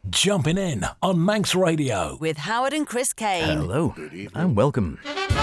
Jumping in on Manx Radio with Howard and Chris Kane. Hello and welcome.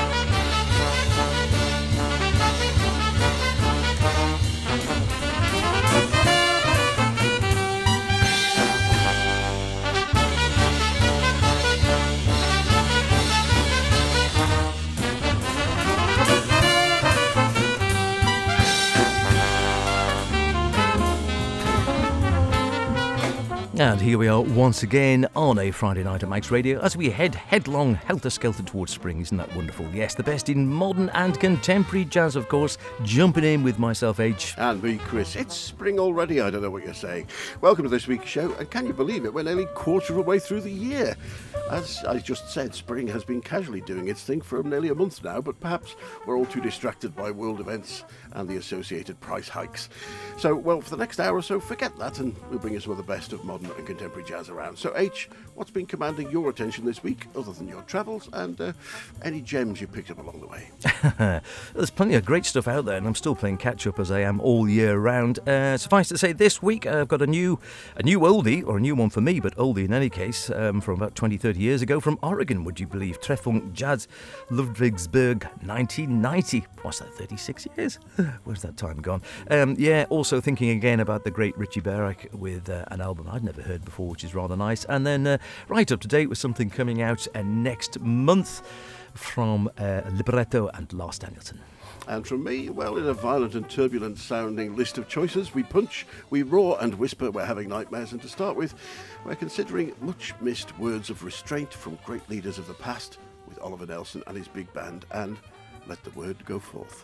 And here we are once again on a Friday night at Manx Radio as we head headlong, helter-skelter towards spring. Isn't that wonderful? Yes, the best in modern and contemporary jazz, of course. Jumping in with myself, H. And me, Chris. It's spring already, I don't know what you're saying. Welcome to this week's show, and can you believe it, we're nearly quarter of a way through the year. As I just said, spring has been casually doing its thing for nearly a month now, but perhaps we're all too distracted by world events and the associated price hikes. So, well, for the next hour or so, forget that, and we'll bring you some of the best of modern and contemporary jazz around. So, H, what's been commanding your attention this week, other than your travels, and any gems you picked up along the way? There's plenty of great stuff out there, and I'm still playing catch-up as I am all year round. Suffice to say, this week I've got a new oldie, or a new one for me, but oldie in any case, from about 20, 30 years ago, from Oregon, would you believe? Treffunk Jazz, Ludwigsburg, 1990. What's that, 36 years? Where's that time gone? Also thinking again about the great Richie Bereich with an album I'd never heard before, which is rather nice. And then right up to date with something coming out next month from Libretto and Lars Danielson. And from me, well, in a violent and turbulent sounding list of choices, we punch, we roar and whisper we're having nightmares. And to start with, we're considering much missed words of restraint from great leaders of the past with Oliver Nelson and his big band, and Let the Word Go Forth.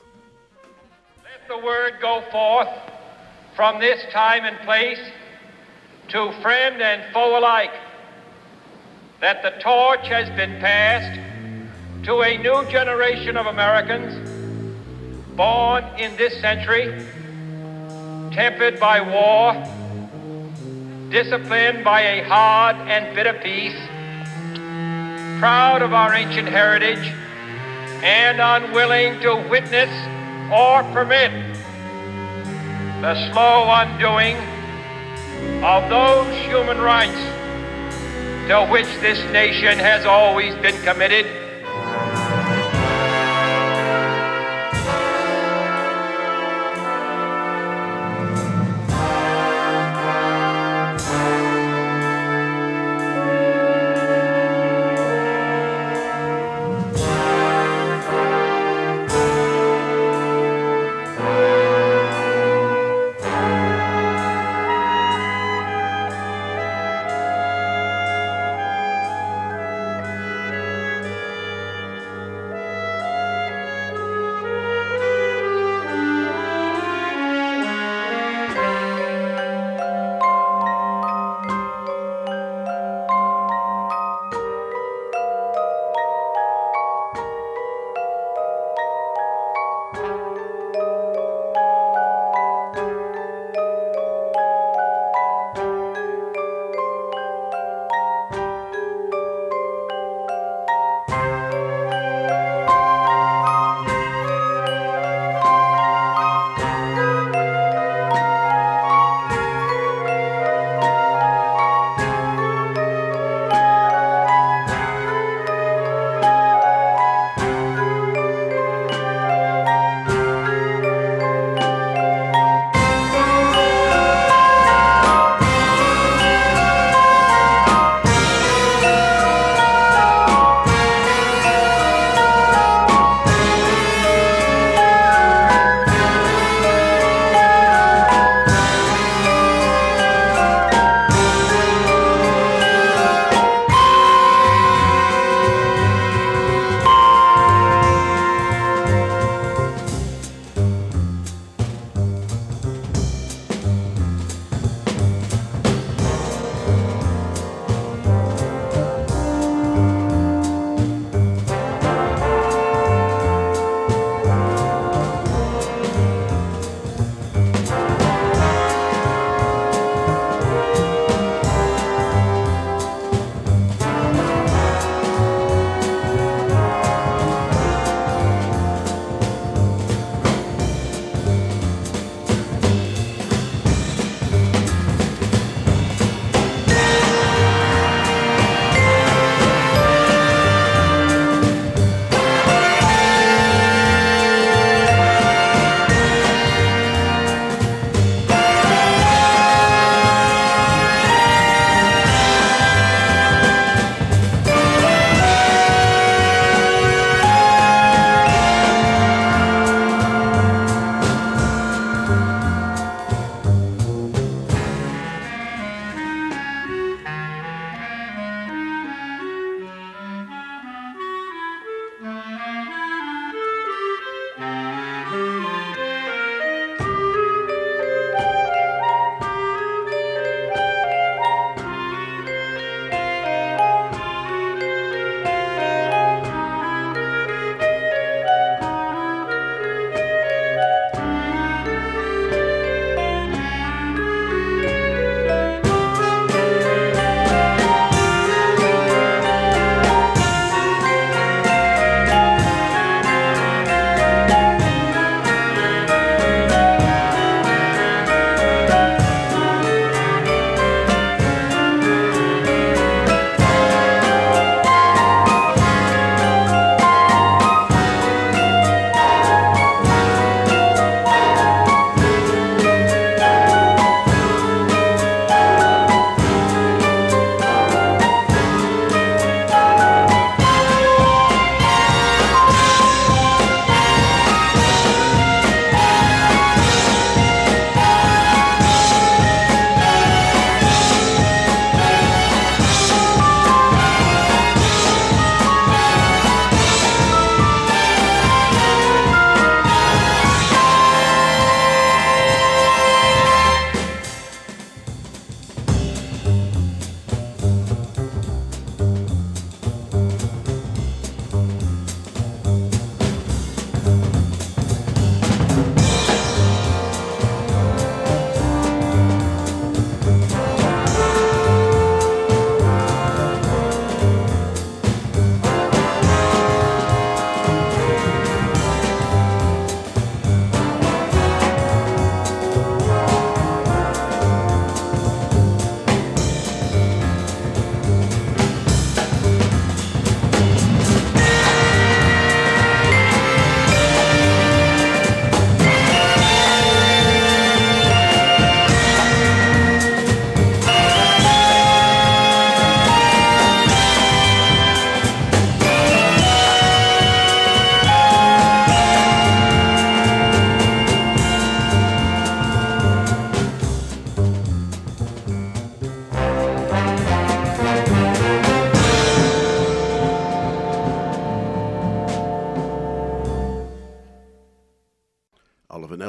Let the word go forth from this time and place to friend and foe alike, that the torch has been passed to a new generation of Americans born in this century, tempered by war, disciplined by a hard and bitter peace, proud of our ancient heritage, and unwilling to witness or permit the slow undoing of those human rights to which this nation has always been committed.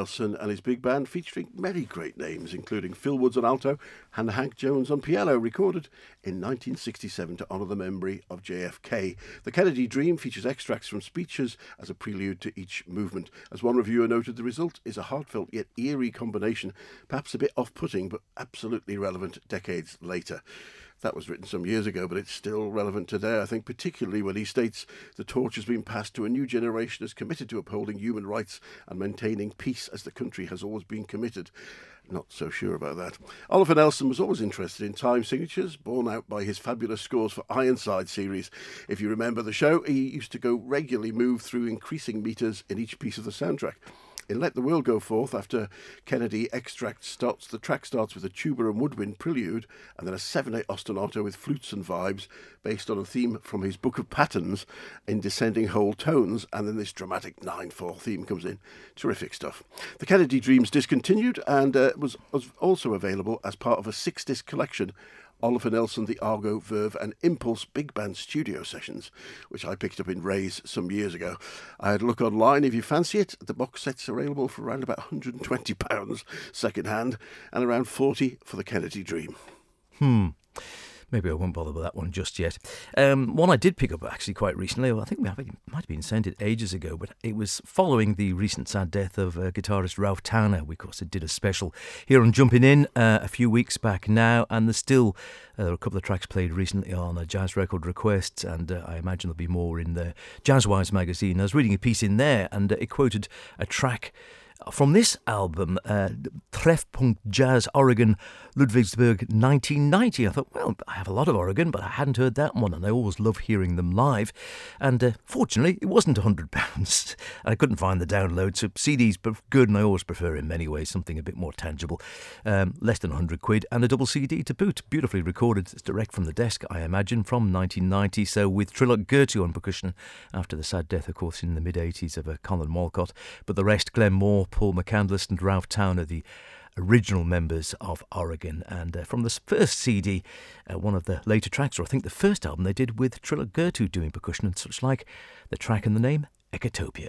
Nelson and his big band, featuring many great names, including Phil Woods on alto and Hank Jones on piano, recorded in 1967 to honour the memory of JFK. The Kennedy Dream features extracts from speeches as a prelude to each movement. As one reviewer noted, the result is a heartfelt yet eerie combination, perhaps a bit off-putting, but absolutely relevant decades later. That was written some years ago, but it's still relevant today, I think, particularly when he states the torch has been passed to a new generation as committed to upholding human rights and maintaining peace as the country has always been committed. Not so sure about that. Oliver Nelson was always interested in time signatures, borne out by his fabulous scores for Ironside series. If you remember the show, he used to go regularly move through increasing meters in each piece of the soundtrack. In Let the World Go Forth, after Kennedy extract starts, the track starts with a tuba and woodwind prelude, and then a 7/8 ostinato with flutes and vibes, based on a theme from his Book of Patterns in descending whole tones, and then this dramatic 9/4 theme comes in. Terrific stuff. The Kennedy Dreams discontinued, and was also available as part of a 6-disc collection, Oliver Nelson, the Argo, Verve and Impulse Big Band Studio Sessions, which I picked up in Ray's some years ago. I had a look online if you fancy it. The box set's are available for around about £120 second hand, and around $40 for the Kennedy Dream. Maybe I won't bother with that one just yet. One I did pick up actually quite recently, I think it might have been sent it ages ago, but it was following the recent sad death of guitarist Ralph Towner. We, of course, did a special here on Jumping In a few weeks back now, and there's still a couple of tracks played recently on a Jazz Record Requests, and I imagine there'll be more in the Jazzwise magazine. I was reading a piece in there, and it quoted a track from this album, Treffpunkt Jazz Oregon, Ludwigsburg 1990. I thought, well, I have a lot of Oregon, but I hadn't heard that one, and I always love hearing them live. And fortunately, it wasn't £100. I couldn't find the download, so CDs are good, and I always prefer in many ways something a bit more tangible. Less than £100, and a double CD to boot. Beautifully recorded. It's direct from the desk, I imagine, from 1990. So with Trilok Gertu on percussion, after the sad death, of course, in the mid-80s of Colin Walcott. But the rest, Glenn Moore, Paul McCandless and Ralph Towner, the original members of Oregon. And from the first CD, one of the later tracks, or I think the first album they did with Trilok Gertu doing percussion and such like, the track and the name, Ecotopia.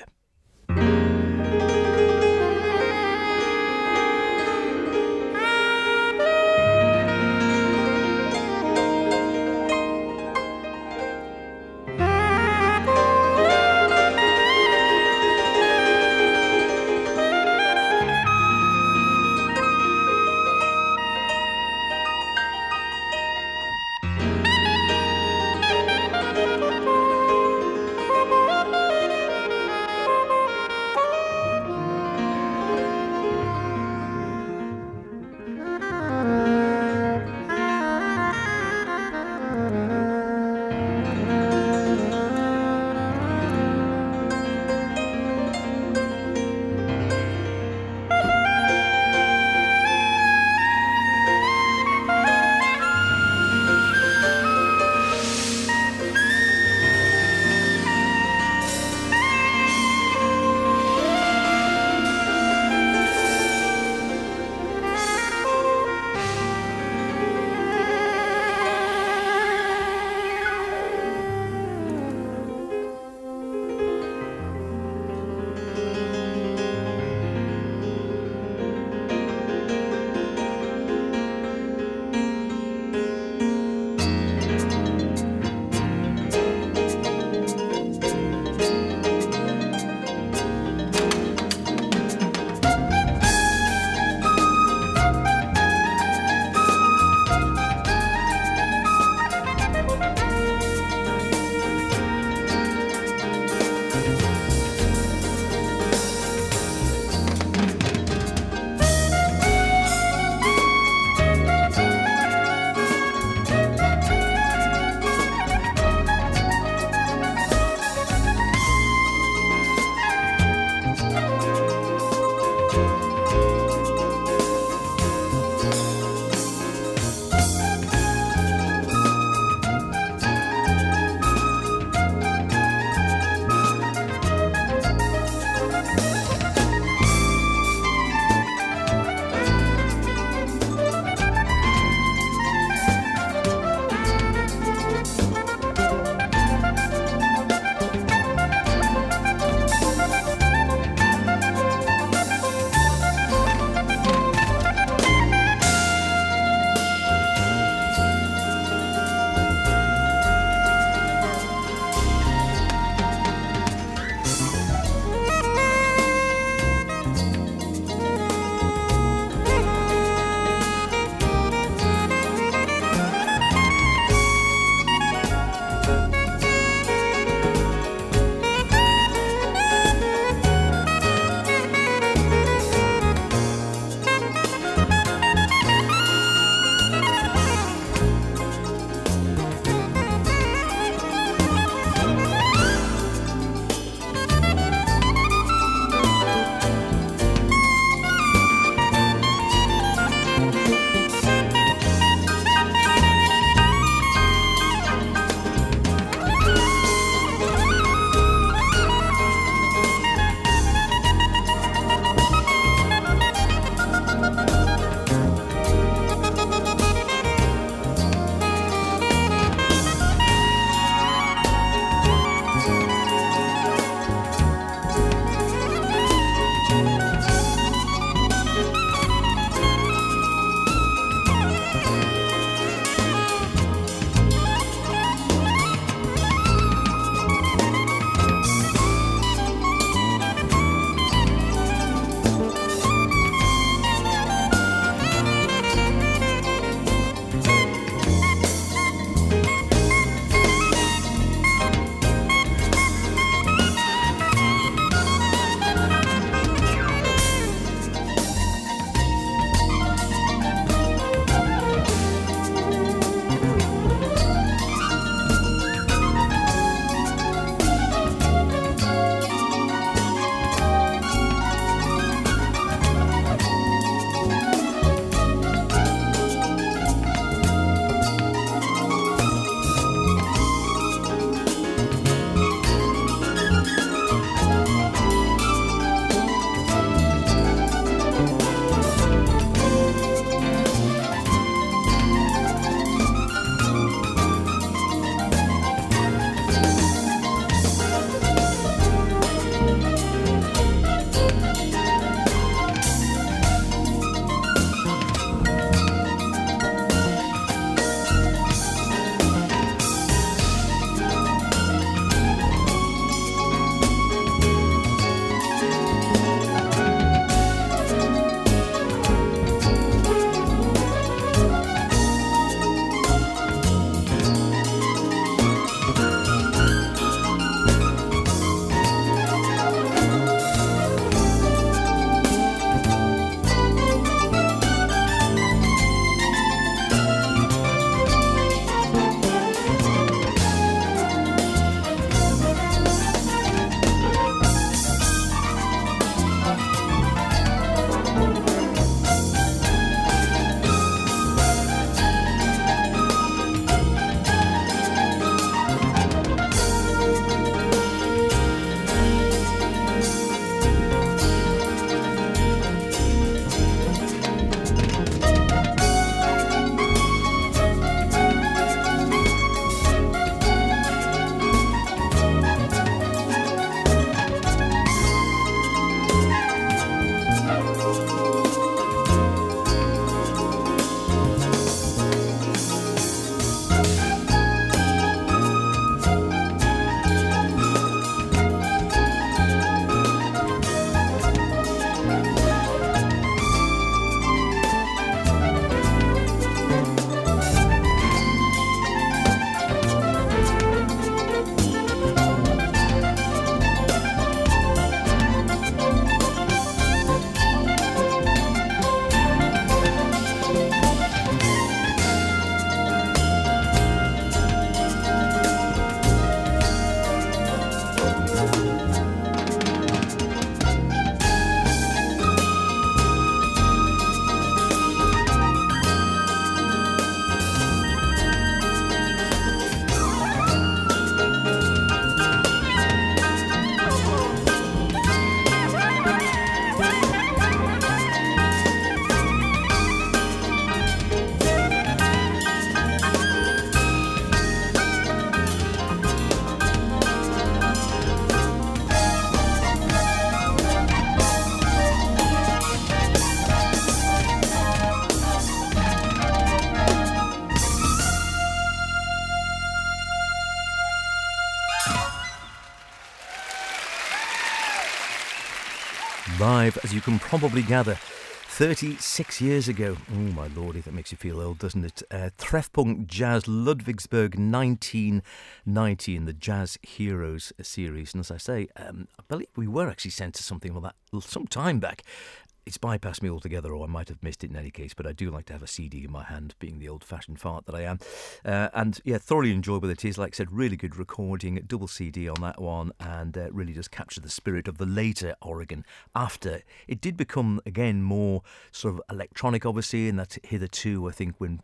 live, as you can probably gather, 36 years ago. Oh my lordy, that makes you feel old, doesn't it? Treffpunkt Jazz Ludwigsburg 1990 in the Jazz Heroes series. And as I say, I believe we were actually sent to something like that some time back. It's bypassed me altogether, or I might have missed it in any case, but I do like to have a CD in my hand, being the old-fashioned fart that I am. And yeah, thoroughly enjoyable it is. Like I said, really good recording, double CD on that one, and really does capture the spirit of the later Oregon after. It did become, again, more sort of electronic, obviously, and that hitherto, I think, when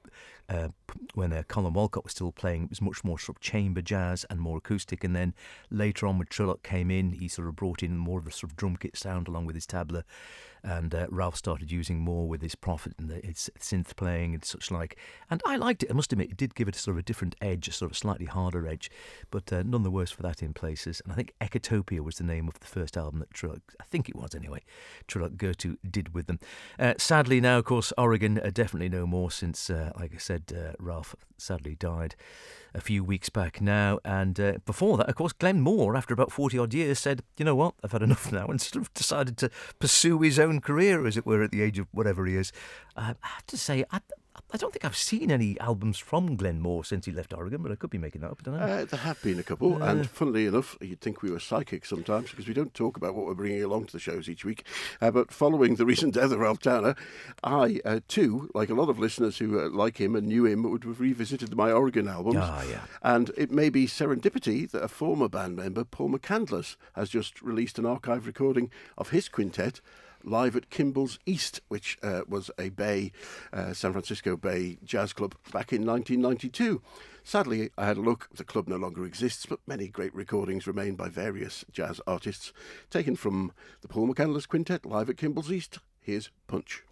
Colin Walcott was still playing, it was much more sort of chamber jazz and more acoustic. And then later on, when Trillock came in, he sort of brought in more of a sort of drum kit sound along with his tabla. And Ralph started using more with his Prophet and his synth playing and such like. And I liked it, I must admit. It did give it a sort of a different edge, a sort of slightly harder edge, but none the worse for that in places. And I think Ecotopia was the name of the first album that Trillock, I think it was anyway, Trillock Gertu did with them. Sadly now, of course, Oregon definitely no more since, like I said, Ralph sadly died a few weeks back now. And before that, of course, Glenn Moore, after about 40 odd years, said, you know what, I've had enough now, and sort of decided to pursue his own career, as it were, at the age of whatever he is. I have to say, I don't think I've seen any albums from Glenn Moore since he left Oregon, but I could be making that up, I don't know. There have been a couple, and funnily enough, you'd think we were psychic sometimes, because we don't talk about what we're bringing along to the shows each week. But following the recent death of Ralph Towner, I, too, like a lot of listeners who like him and knew him, would have revisited my Oregon albums. Yeah. And it may be serendipity that a former band member, Paul McCandless, has just released an archive recording of his quintet live at Kimball's East, which was a San Francisco Bay jazz club back in 1992. Sadly, I had a look. The club no longer exists, but many great recordings remain by various jazz artists. Taken from the Paul McCandless Quintet live at Kimball's East, here's Punch.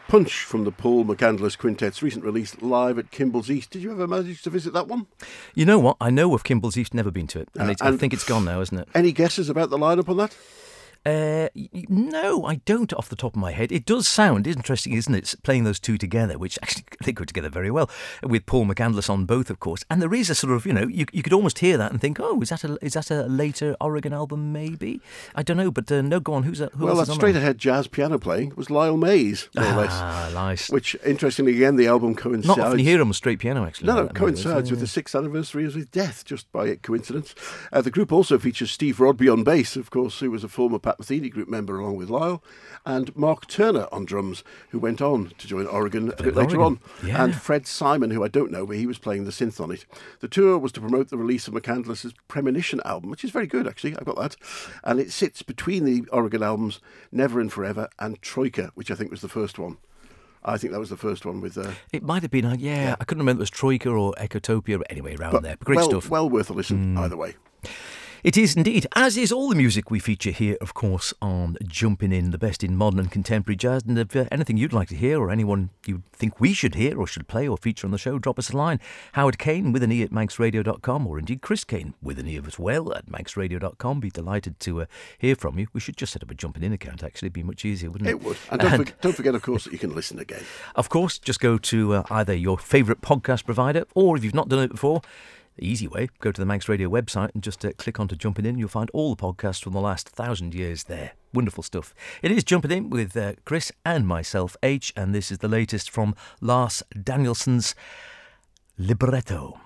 Punch from the Paul McCandless Quintet's recent release live at Kimball's East. Did you ever manage to visit that one? You know what? I know of Kimball's East, never been to it. And I think it's gone now, isn't it? Any guesses about the lineup on that? No, I don't off the top of my head. It does sound interesting, isn't it? Playing those two together, which actually they go together very well, with Paul McCandless on both, of course. And there is a sort of, you could almost hear that and think, oh, is that a later Oregon album, maybe? I don't know, but no, go on. Who well, else that is straight ahead jazz piano playing was Lyle Mays, more or less. Ah, nice. Which, interestingly, again, the album coincides. Not often you hear him on straight piano, actually. No, it coincides with the 6th anniversary of his death, just by coincidence. The group also features Steve Rodby on bass, of course, who was a former Pat Metheny group member along with Lyle, and Mark Turner on drums, who went on to join Oregon a bit later on, yeah. and Fred Simon, who I don't know, but he was playing the synth on it. The tour was to promote the release of McCandless's Premonition album, which is very good, actually. I've got that. And it sits between the Oregon albums Never and Forever and Troika, which I think was the first one. I think that was the first one with... It might have been, yeah. I couldn't remember if it was Troika or Ecotopia, but anyway, around there. Great stuff. Well worth a listen, either way. It is indeed, as is all the music we feature here, of course, on Jumping In, the best in modern and contemporary jazz. And if anything you'd like to hear, or anyone you think we should hear or should play or feature on the show, drop us a line. Howard Kane with an E at manxradio.com, or indeed Chris Kane with an E as well at manxradio.com. Be delighted to hear from you. We should just set up a Jumping In account, actually. It'd be much easier, wouldn't it? It would. And don't forget, of course, that you can listen again. Of course, just go to either your favourite podcast provider, or if you've not done it before, the easy way, go to the Manx Radio website and just click onto Jumping In. You'll find all the podcasts from the last 1,000 years there. Wonderful stuff. It is Jumping In with Chris and myself, H, and this is the latest from Lars Danielson's Libretto.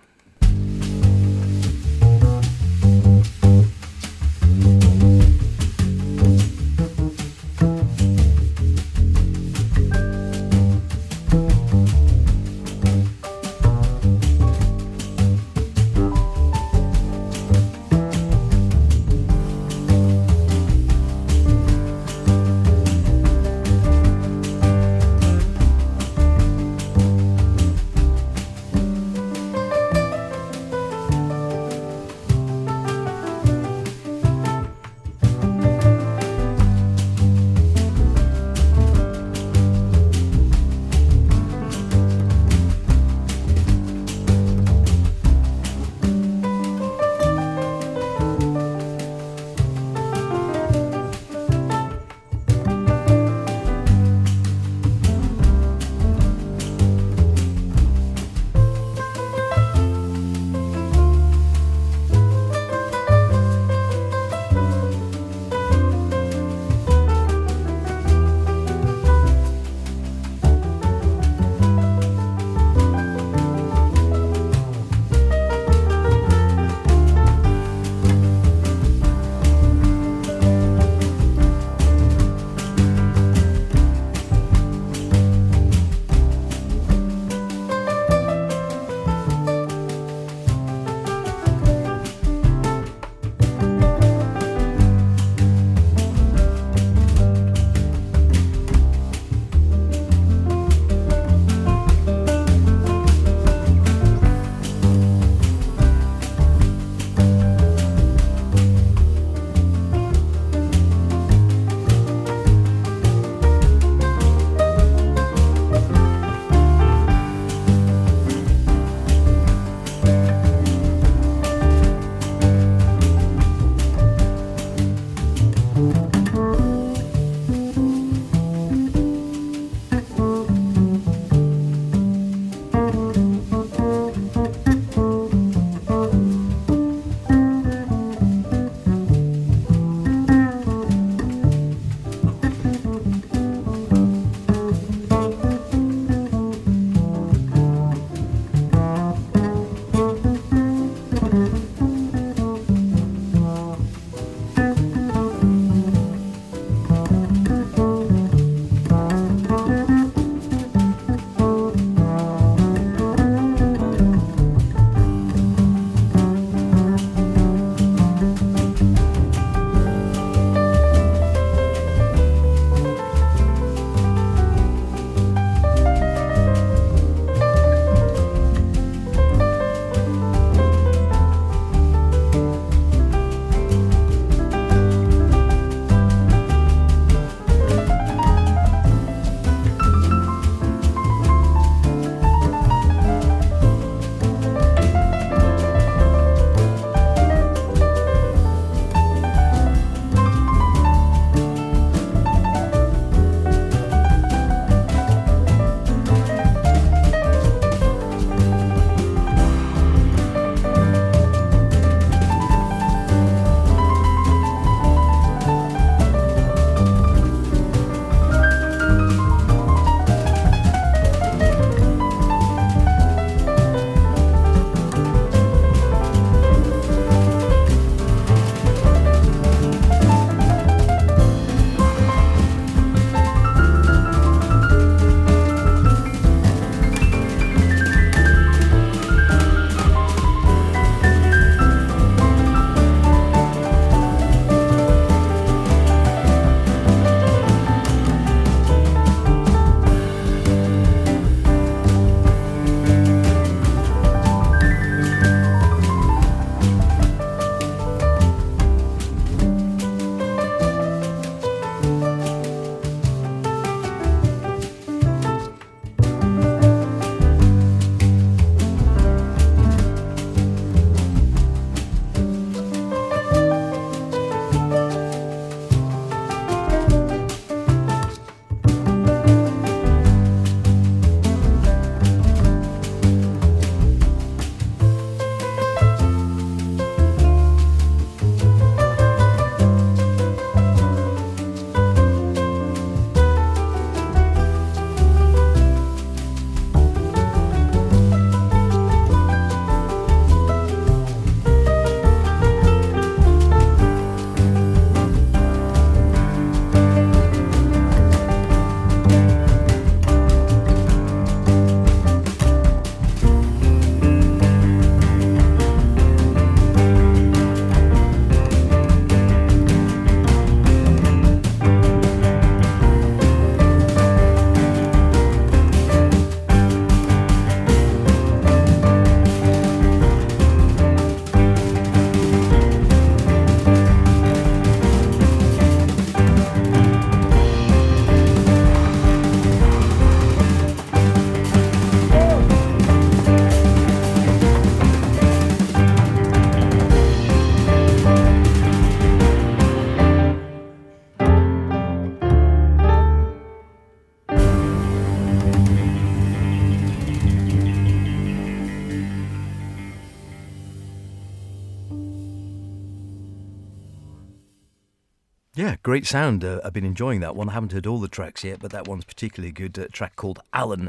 Yeah, great sound. I've been enjoying that one. I haven't heard all the tracks yet, but that one's particularly good. A track called Allen,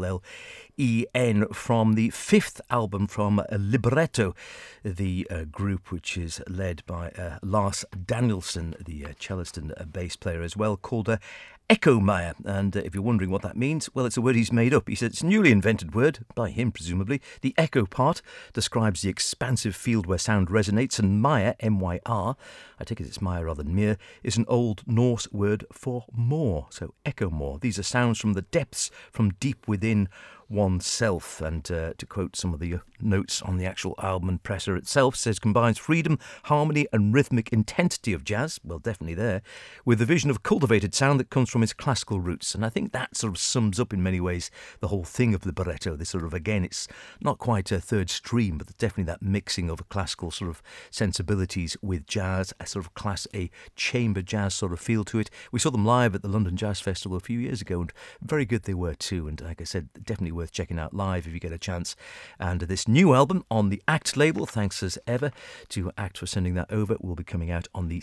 A-L-L-E-N, from the fifth album from Libretto, the group which is led by Lars Danielsson, the cellist and bass player as well, called Echo Meyer. And if you're wondering what that means, well, it's a word he's made up. He said it's a newly invented word, by him presumably. The echo part describes the expansive field where sound resonates, and Meyer, M-Y-R, I take it it's Meyer rather than Mir, is an Old Norse word for more, so echo more. These are sounds from the depths, from deep within oneself. And to quote some of the notes on the actual album and presser itself, says combines freedom, harmony and rhythmic intensity of jazz, well, definitely there, with the vision of cultivated sound that comes from its classical roots. And I think that sort of sums up in many ways the whole thing of Libretto. This sort of, again, it's not quite a third stream, but definitely that mixing of a classical sort of sensibilities with jazz, a sort of a chamber jazz sort of feel to it. We saw them live at the London Jazz Festival a few years ago, and very good they were too. And like I said, definitely worth checking out live if you get a chance. And this new album on the ACT label, thanks as ever to ACT for sending that over, will be coming out on the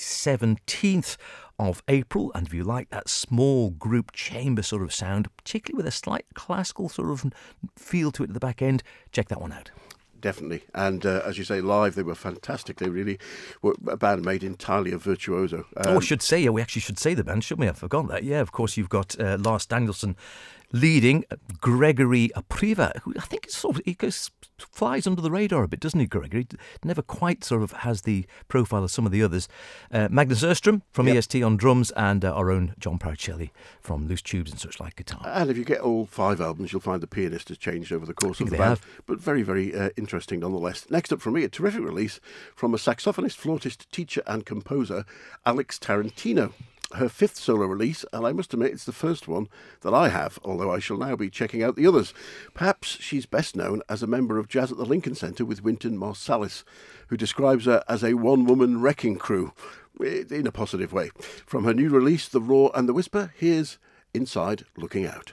17th of April. And if you like that small group chamber sort of sound, particularly with a slight classical sort of feel to it at the back end, check that one out. Definitely. And as you say, live, they were fantastic. They really were a band made entirely of virtuoso. I should say, we actually should say the band, shouldn't we? I forgot that. Yeah, of course, you've got Lars Danielsson leading, Gregory Apriva, who I think is sort of, he flies under the radar a bit, doesn't he, Gregory? Never quite sort of has the profile of some of the others. Magnus Öström from EST on drums, and our own John Paracelli from Loose Tubes and Such Like guitar. And if you get all 5 albums, you'll find the pianist has changed over the course of the band. But very, very interesting nonetheless. Next up from me, a terrific release from a saxophonist, flautist, teacher and composer, Alex Tarantino. Her 5th solo release, and I must admit it's the first one that I have, although I shall now be checking out the others. Perhaps she's best known as a member of Jazz at the Lincoln Center with Wynton Marsalis, who describes her as a one-woman wrecking crew, in a positive way. From her new release, The Roar and the Whisper, here's Inside Looking Out.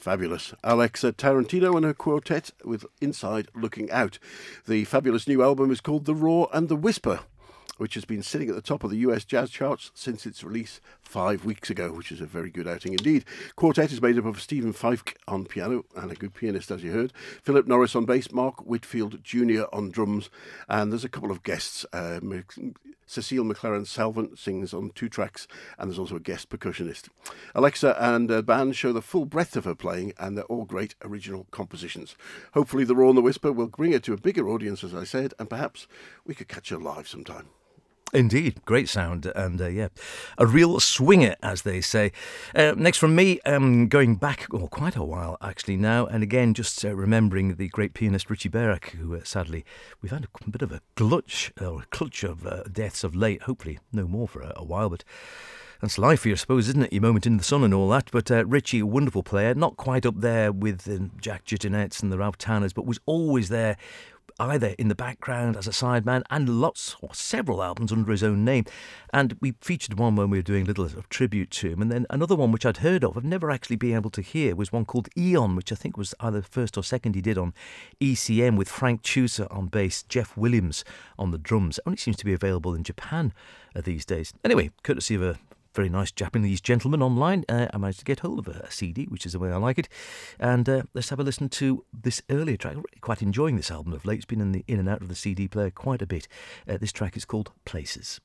Fabulous. Alexa Tarantino and her quartet with Inside Looking Out. The fabulous new album is called The Roar and the Whisper, which has been sitting at the top of the US jazz charts since its release 5 weeks ago, which is a very good outing indeed. Quartet is made up of Stephen Fife on piano, and a good pianist as you heard, Philip Norris on bass, Mark Whitfield Jr. on drums, and there's a couple of guests. Cecile McLaren-Salvant sings on 2 tracks, and there's also a guest percussionist. Alexa and the band show the full breadth of her playing, and they're all great original compositions. Hopefully The Roar and the Whisper will bring her to a bigger audience, as I said, and perhaps we could catch her live sometime. Indeed, great sound, and yeah, a real swinger, as they say. Next from me, going back quite a while actually now, and again just remembering the great pianist Richie Beirach, who sadly we've had a bit of a clutch of deaths of late. Hopefully no more for a while, but that's life for you, I suppose, isn't it? Your moment in the sun and all that. But Richie, a wonderful player, not quite up there with Jack Gittinetts and the Ralph Tanners, but was always there, either in the background as a sideman, and several albums under his own name. And we featured one when we were doing a little of tribute to him, and then another one which I'd heard of, I've never actually been able to hear, was one called Eon, which I think was either first or second he did on ECM, with Frank Chusa on bass, Jeff Williams on the drums. It only seems to be available in Japan these days. Anyway, courtesy of a very nice Japanese gentleman online, I managed to get hold of a CD, which is the way I like it. And let's have a listen to this earlier track. I'm really quite enjoying this album of late. It's been in and out of the CD player quite a bit. This track is called Places.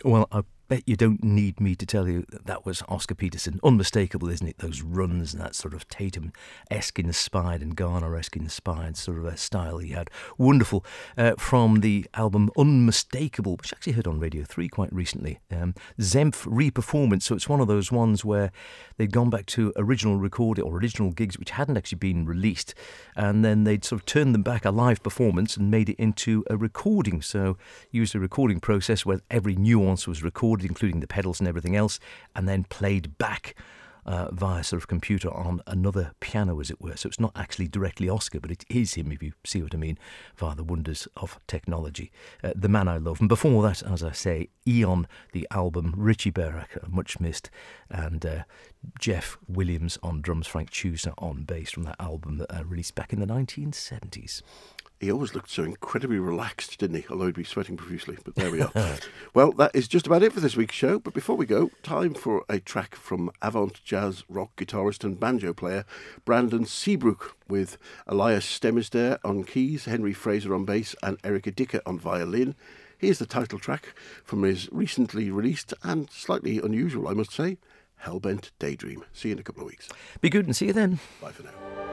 Well, I bet you don't need me to tell you that was Oscar Peterson. Unmistakable, isn't it? Those runs and that sort of Tatum-esque inspired and Garner-esque inspired sort of a style he had. Wonderful. From the album Unmistakable, which I actually heard on Radio 3 quite recently. Zemph re-performance. So it's one of those ones where they'd gone back to original recording or original gigs which hadn't actually been released. And then they'd sort of turned them back, a live performance, and made it into a recording. So used a recording process where every nuance was recorded, including the pedals and everything else, and then played back via sort of computer on another piano, as it were. So it's not actually directly Oscar, but it is him, if you see what I mean, via the wonders of technology. The man I love. And before that, as I say, Eon, the album, Richie Bearacca, much missed, and Jeff Williams on drums, Frank Chusa on bass, from that album that released back in the 1970s. He always looked so incredibly relaxed, didn't he? Although he'd be sweating profusely. But there we are. Well, that is just about it for this week's show. But before we go, time for a track from avant jazz rock guitarist and banjo player Brandon Seabrook, with Elias Stemmisdair on keys, Henry Fraser on bass, and Erica Dicker on violin. Here's the title track from his recently released and slightly unusual, I must say, Hellbent Daydream. See you in a couple of weeks. Be good and see you then. Bye for now.